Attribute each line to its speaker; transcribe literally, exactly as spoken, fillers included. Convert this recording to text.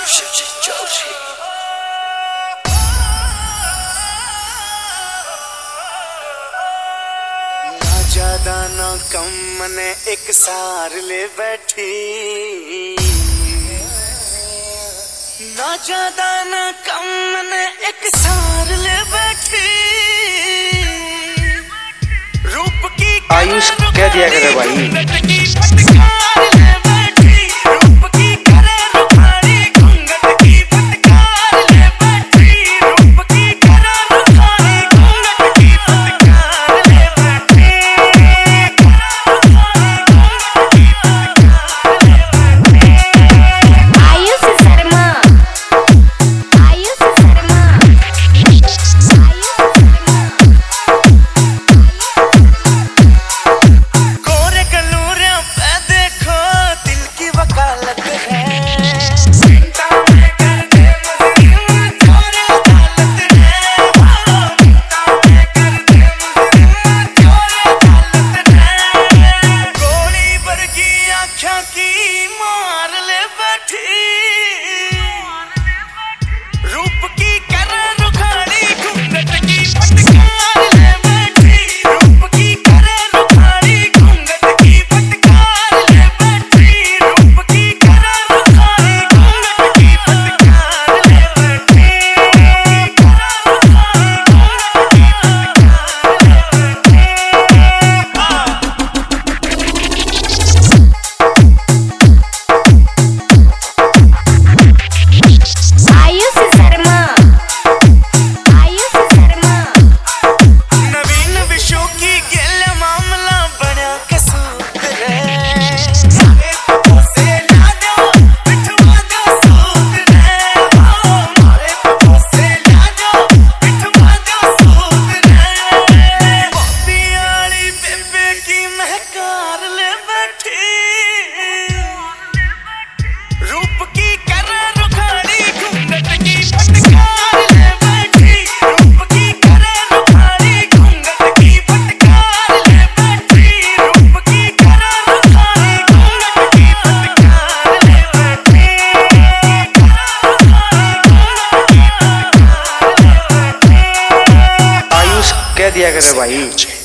Speaker 1: शिवजी चौधरी। ना ज्यादा ना कम मने एक सार ले बैठी, ना ज्यादा ना कम मने एक सार ले बैठी। रूप की
Speaker 2: आयुष कह दिया करे भाई। की मार ले बैठी, रूप की कर रुखाड़ी घूंघट की फटकार ले बैठी। रूप की कर रुखाड़ी घूंघट की फटकार ले बैठी। रूप की कर रुखाड़ी घूंघट की फटकार ले बैठी। कह दिया करे भाई।